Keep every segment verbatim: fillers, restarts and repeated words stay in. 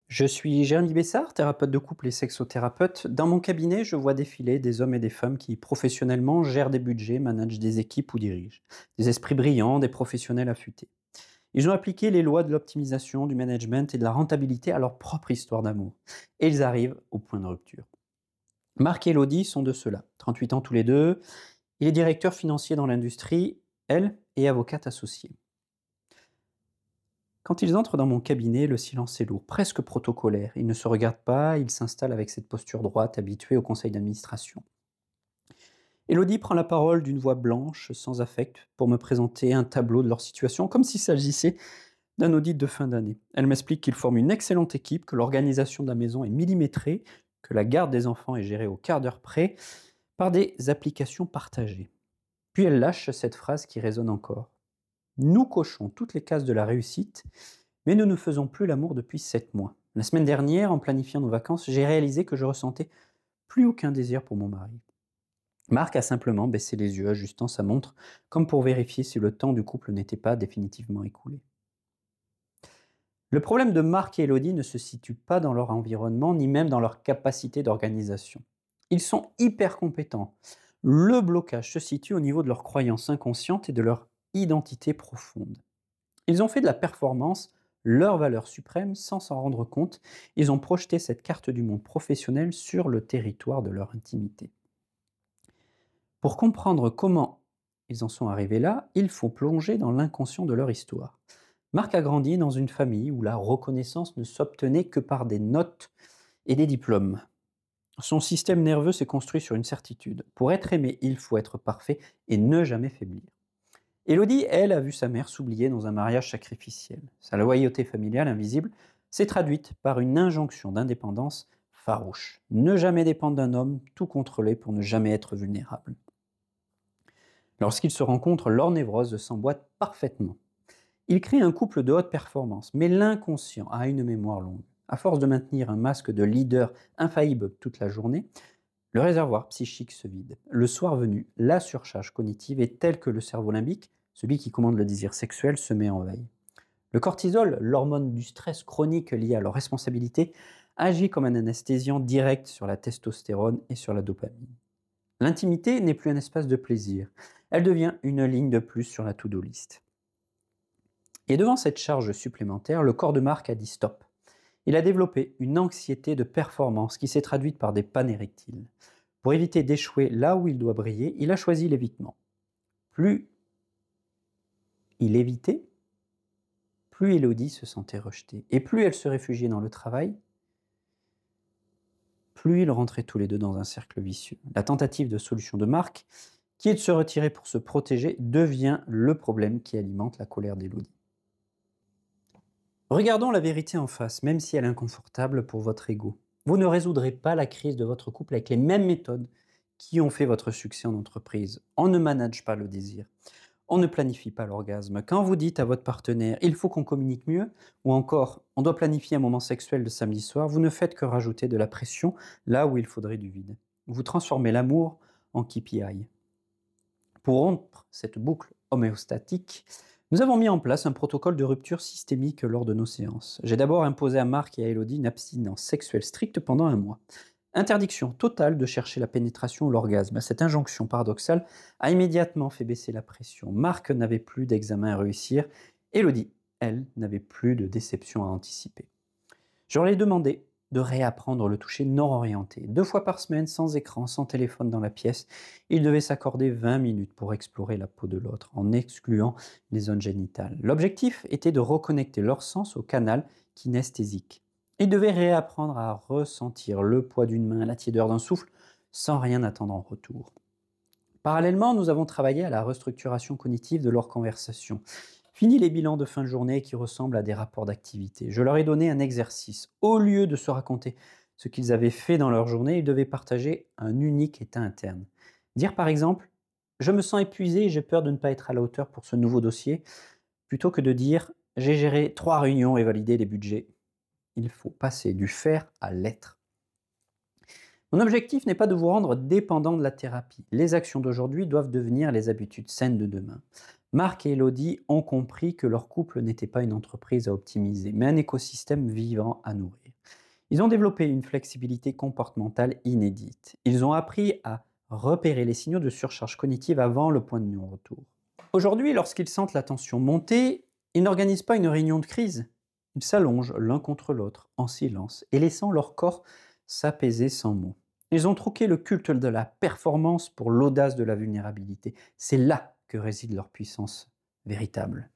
Je suis Jérémy Bessard, thérapeute de couple et sexothérapeute. Dans mon cabinet, je vois défiler des hommes et des femmes qui, professionnellement, gèrent des budgets, managent des équipes ou dirigent. Des esprits brillants, des professionnels affûtés. Ils ont appliqué les lois de l'optimisation, du management et de la rentabilité à leur propre histoire d'amour. Et ils arrivent au point de rupture. Marc et Elodie sont de ceux-là. trente-huit ans tous les deux. Il est directeur financier dans l'industrie, elle est avocate associée. Quand ils entrent dans mon cabinet, le silence est lourd, presque protocolaire. Ils ne se regardent pas, ils s'installent avec cette posture droite habituée au conseil d'administration. Élodie prend la parole d'une voix blanche, sans affect, pour me présenter un tableau de leur situation, comme s'il s'agissait d'un audit de fin d'année. Elle m'explique qu'ils forment une excellente équipe, que l'organisation de la maison est millimétrée, que la garde des enfants est gérée au quart d'heure près, par des applications partagées. Puis elle lâche cette phrase qui résonne encore. Nous cochons toutes les cases de la réussite, mais nous ne faisons plus l'amour depuis sept mois. La semaine dernière, en planifiant nos vacances, j'ai réalisé que je ressentais plus aucun désir pour mon mari. Marc a simplement baissé les yeux, ajustant sa montre, comme pour vérifier si le temps du couple n'était pas définitivement écoulé. Le problème de Marc et Elodie ne se situe pas dans leur environnement, ni même dans leur capacité d'organisation. Ils sont hyper compétents. Le blocage se situe au niveau de leurs croyances inconscientes et de leur identité profonde. Ils ont fait de la performance leur valeur suprême sans s'en rendre compte. Ils ont projeté cette carte du monde professionnel sur le territoire de leur intimité. Pour comprendre comment ils en sont arrivés là, il faut plonger dans l'inconscient de leur histoire. Marc a grandi dans une famille où la reconnaissance ne s'obtenait que par des notes et des diplômes. Son système nerveux s'est construit sur une certitude. Pour être aimé, il faut être parfait et ne jamais faiblir. Élodie, elle, a vu sa mère s'oublier dans un mariage sacrificiel. Sa loyauté familiale invisible s'est traduite par une injonction d'indépendance farouche. Ne jamais dépendre d'un homme, tout contrôler pour ne jamais être vulnérable. Lorsqu'ils se rencontrent, leur névrose s'emboîte parfaitement. Ils créent un couple de haute performance, mais l'inconscient a une mémoire longue. À force de maintenir un masque de leader infaillible toute la journée, le réservoir psychique se vide. Le soir venu, la surcharge cognitive est telle que le cerveau limbique, celui qui commande le désir sexuel, se met en veille. Le cortisol, l'hormone du stress chronique liée à leur responsabilité, agit comme un anesthésiant direct sur la testostérone et sur la dopamine. L'intimité n'est plus un espace de plaisir, elle devient une ligne de plus sur la to-do list. Et devant cette charge supplémentaire, le corps de Marc a dit stop. Il a développé une anxiété de performance qui s'est traduite par des pannes érectiles. Pour éviter d'échouer là où il doit briller, il a choisi l'évitement. Plus il évitait, plus Élodie se sentait rejetée. Et plus elle se réfugiait dans le travail, plus ils rentraient tous les deux dans un cercle vicieux. La tentative de solution de Marc, qui est de se retirer pour se protéger, devient le problème qui alimente la colère d'Élodie. Regardons la vérité en face, même si elle est inconfortable pour votre ego. Vous ne résoudrez pas la crise de votre couple avec les mêmes méthodes qui ont fait votre succès en entreprise. On ne manage pas le désir. On ne planifie pas l'orgasme. Quand vous dites à votre partenaire « il faut qu'on communique mieux » ou encore « on doit planifier un moment sexuel le samedi soir », vous ne faites que rajouter de la pression là où il faudrait du vide. Vous transformez l'amour en K P I. Pour rompre cette boucle homéostatique, nous avons mis en place un protocole de rupture systémique lors de nos séances. J'ai d'abord imposé à Marc et à Élodie une abstinence sexuelle stricte pendant un mois. Interdiction totale de chercher la pénétration ou l'orgasme. Cette injonction paradoxale a immédiatement fait baisser la pression. Marc n'avait plus d'examen à réussir. Élodie, elle, n'avait plus de déception à anticiper. Je leur ai demandé de réapprendre le toucher non orienté. Deux fois par semaine, sans écran, sans téléphone dans la pièce, ils devaient s'accorder vingt minutes pour explorer la peau de l'autre, en excluant les zones génitales. L'objectif était de reconnecter leur sens au canal kinesthésique. Ils devaient réapprendre à ressentir le poids d'une main, la tiédeur d'un souffle, sans rien attendre en retour. Parallèlement, nous avons travaillé à la restructuration cognitive de leur conversation. Fini les bilans de fin de journée qui ressemblent à des rapports d'activité. Je leur ai donné un exercice. Au lieu de se raconter ce qu'ils avaient fait dans leur journée, ils devaient partager un unique état interne. Dire par exemple « je me sens épuisé et j'ai peur de ne pas être à la hauteur pour ce nouveau dossier », plutôt que de dire « j'ai géré trois réunions et validé les budgets ». Il faut passer du faire à l'être. Mon objectif n'est pas de vous rendre dépendant de la thérapie. Les actions d'aujourd'hui doivent devenir les habitudes saines de demain. Marc et Elodie ont compris que leur couple n'était pas une entreprise à optimiser, mais un écosystème vivant à nourrir. Ils ont développé une flexibilité comportementale inédite. Ils ont appris à repérer les signaux de surcharge cognitive avant le point de non-retour. Aujourd'hui, lorsqu'ils sentent la tension monter, ils n'organisent pas une réunion de crise. Ils s'allongent l'un contre l'autre en silence et laissant leur corps s'apaiser sans mots. Ils ont troqué le culte de la performance pour l'audace de la vulnérabilité. C'est là que réside leur puissance véritable.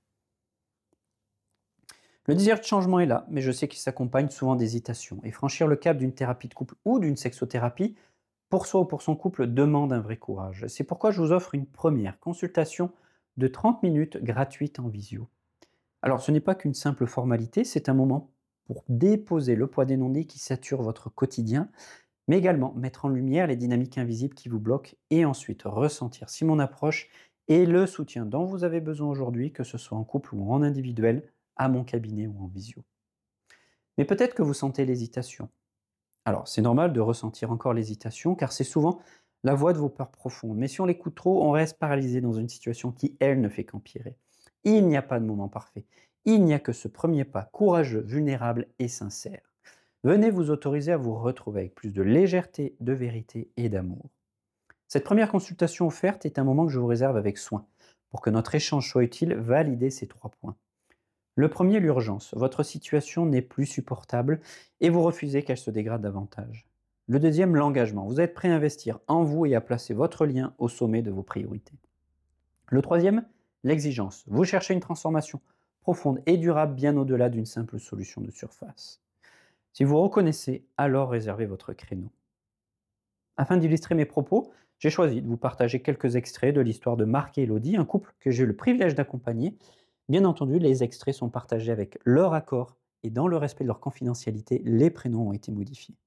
Le désir de changement est là, mais je sais qu'il s'accompagne souvent d'hésitation. Et franchir le cap d'une thérapie de couple ou d'une sexothérapie, pour soi ou pour son couple, demande un vrai courage. C'est pourquoi je vous offre une première consultation de trente minutes gratuite en visio. Alors ce n'est pas qu'une simple formalité, c'est un moment pour déposer le poids des non-dits qui saturent votre quotidien, mais également mettre en lumière les dynamiques invisibles qui vous bloquent et ensuite ressentir si mon approche est le soutien dont vous avez besoin aujourd'hui, que ce soit en couple ou en individuel, à mon cabinet ou en visio. Mais peut-être que vous sentez l'hésitation. Alors, c'est normal de ressentir encore l'hésitation, car c'est souvent la voix de vos peurs profondes. Mais si on l'écoute trop, on reste paralysé dans une situation qui, elle, ne fait qu'empirer. Il n'y a pas de moment parfait. Il n'y a que ce premier pas, courageux, vulnérable et sincère. Venez vous autoriser à vous retrouver avec plus de légèreté, de vérité et d'amour. Cette première consultation offerte est un moment que je vous réserve avec soin. Pour que notre échange soit utile, validez ces trois points. Le premier, l'urgence. Votre situation n'est plus supportable et vous refusez qu'elle se dégrade davantage. Le deuxième, l'engagement. Vous êtes prêt à investir en vous et à placer votre lien au sommet de vos priorités. Le troisième, l'exigence. Vous cherchez une transformation profonde et durable bien au-delà d'une simple solution de surface. Si vous reconnaissez, alors réservez votre créneau. Afin d'illustrer mes propos, j'ai choisi de vous partager quelques extraits de l'histoire de Marc et Elodie, un couple que j'ai eu le privilège d'accompagner. Bien entendu, les extraits sont partagés avec leur accord et dans le respect de leur confidentialité, les prénoms ont été modifiés.